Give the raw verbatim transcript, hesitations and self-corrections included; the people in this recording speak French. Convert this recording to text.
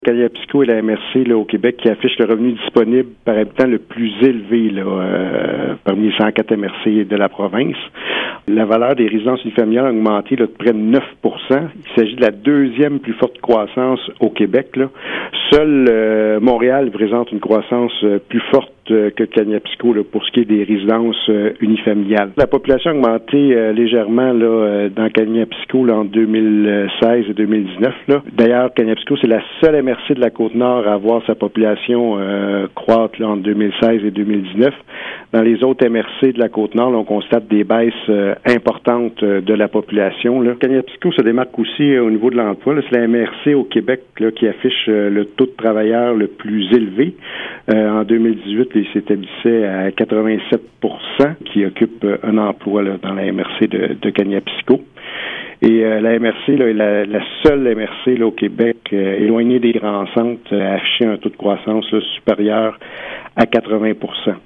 Kaniapixco est la M R C là, au Québec qui affiche le revenu disponible par habitant le plus élevé là, euh, parmi les cent quatre M R C de la province. La valeur des résidences unifamiliales a augmenté là, de près de neuf pour cent. Il s'agit de la deuxième plus forte croissance au Québec. Là. Seul euh, Montréal présente une croissance euh, plus forte euh, que Kaniapixco là, pour ce qui est des résidences euh, unifamiliales. La population a augmenté euh, légèrement là, euh, dans Kaniapixco là, en deux mille seize et deux mille dix-neuf. Là. D'ailleurs, Kaniapixco, c'est la seule M R C de la Côte-Nord à voir sa population euh, croître là, en deux mille seize et deux mille dix-neuf. Dans les autres M R C de la Côte-Nord, là, on constate des baisses euh, importantes euh, de la population. Là. Kaniapixco se démarque aussi euh, au niveau de l'emploi. Là. C'est la M R C au Québec là, qui affiche euh, le taux de travailleurs le plus élevé. Euh, en deux mille dix-huit, il s'établissait à quatre-vingt-sept pour cent qui occupe euh, un emploi là, dans la M R C de, de Kaniapixco. Et euh, la M R C là, est la, la seule M R C là, au Québec euh, éloignée des grands centres à afficher un taux de croissance là, supérieur à quatre-vingts pour cent.